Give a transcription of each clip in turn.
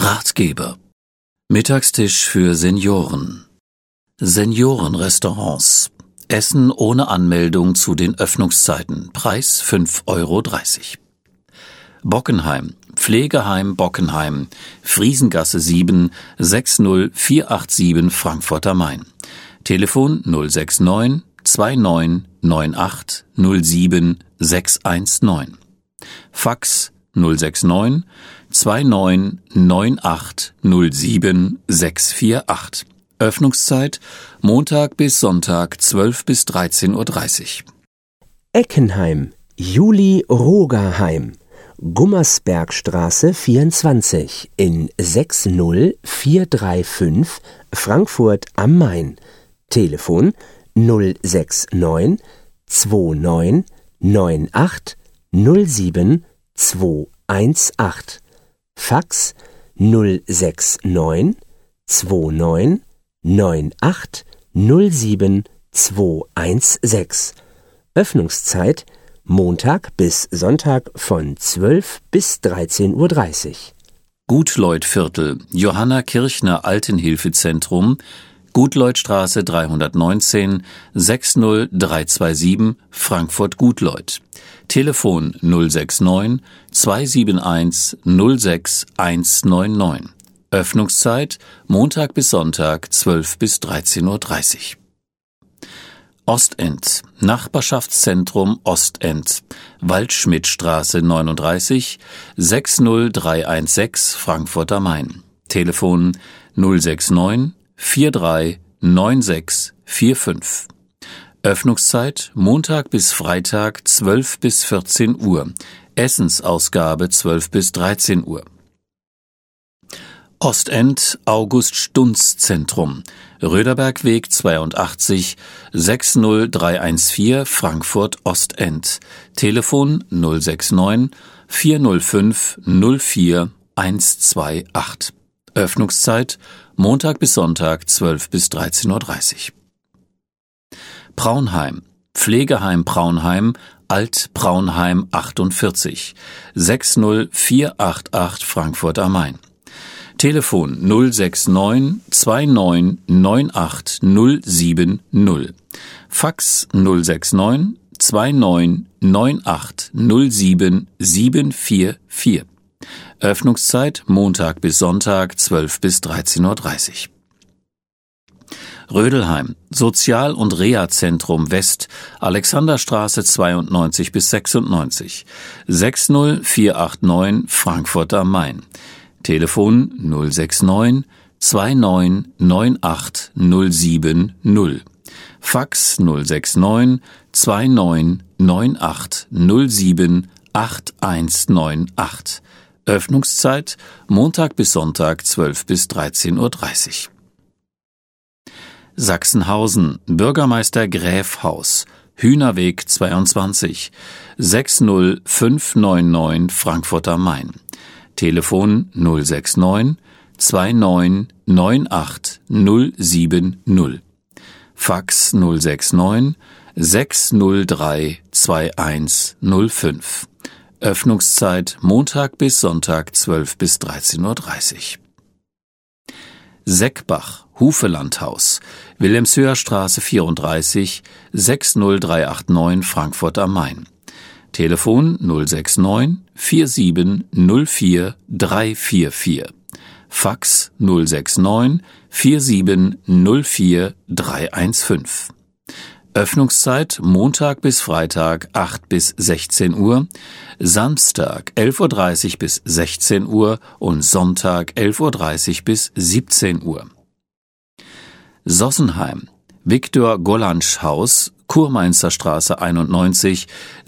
Ratgeber. Mittagstisch für Senioren. Seniorenrestaurants. Essen ohne Anmeldung zu den Öffnungszeiten. Preis 5,30 €. Bockenheim. Pflegeheim Bockenheim. Friesengasse 7 60487 Frankfurt am Main. Telefon 069 29 98 07 619. Fax 069 29 98 07 648. Öffnungszeit Montag bis Sonntag 12 bis 13:30 Uhr. Eckenheim, Juli Rogerheim, Gummersbergstraße 24 in 60435 Frankfurt am Main. Telefon 069 29 98 07 218. Fax 069 29 98 07 216. Öffnungszeit Montag bis Sonntag von 12 bis 13:30 Uhr. Gutleutviertel, Johanna Kirchner Altenhilfezentrum, Gutleutstraße 319 60327 Frankfurt Gutleuth. Telefon 069 271 06 199. Öffnungszeit Montag bis Sonntag 12 bis 13:30 Uhr. Ostend, Nachbarschaftszentrum Ostend, Waldschmidtstraße 39 60316 Frankfurt am Main. Telefon 069 43 96 45. Öffnungszeit Montag bis Freitag 12 bis 14 Uhr. Essensausgabe 12 bis 13 Uhr. Ostend August-Stunz-Zentrum, Röderbergweg 82 60314 Frankfurt Ostend. Telefon 069 405 04 128. Öffnungszeit Montag bis Sonntag 12 bis 13:30 Uhr. Braunheim, Pflegeheim Braunheim, Alt-Braunheim 48 60488 Frankfurt am Main. Telefon 069 29 98 070. Fax 069 29 98 07 744. Öffnungszeit Montag bis Sonntag 12 bis 13:30 Uhr. Rödelheim, Sozial- und Reha-Zentrum West, Alexanderstraße 92 bis 96 60489 Frankfurt am Main. Telefon 069 29 98 070. Fax 069 29 98 07 8198. Öffnungszeit Montag bis Sonntag 12 bis 13:30 Uhr. Sachsenhausen, Bürgermeister Gräfhaus, Hühnerweg 22 60599 Frankfurt am Main. Telefon 069 29 98 070. Fax 069 603 2105. Öffnungszeit Montag bis Sonntag 12 bis 13:30 Uhr. Seckbach, Hufelandhaus, Wilhelmshöher Straße 34 60389 Frankfurt am Main. Telefon 069 47 04 344. Fax 069 47 04 315. Öffnungszeit Montag bis Freitag 8 bis 16 Uhr, Samstag 11:30 Uhr bis 16 Uhr und Sonntag 11:30 Uhr bis 17 Uhr. Sossenheim, Viktor Gollantsch Haus, Kurmainzer Straße 91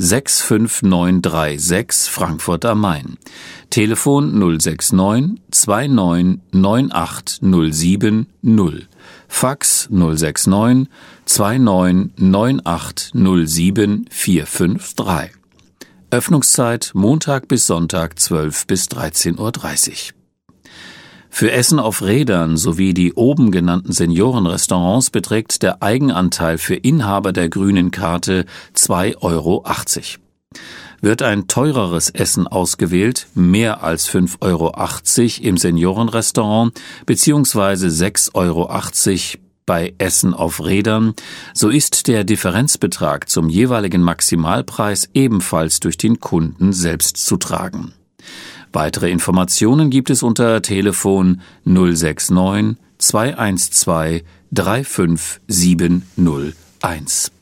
65936 Frankfurt am Main. Telefon 069 29 98 070. Fax 069 29 98 07 453. Öffnungszeit Montag bis Sonntag 12 bis 13:30 Uhr. Für Essen auf Rädern sowie die oben genannten Seniorenrestaurants beträgt der Eigenanteil für Inhaber der grünen Karte 2,80 €. Wird ein teureres Essen ausgewählt, mehr als 5,80 € im Seniorenrestaurant bzw. 6,80 € bei Essen auf Rädern, so ist der Differenzbetrag zum jeweiligen Maximalpreis ebenfalls durch den Kunden selbst zu tragen. Weitere Informationen gibt es unter Telefon 069 212 35701.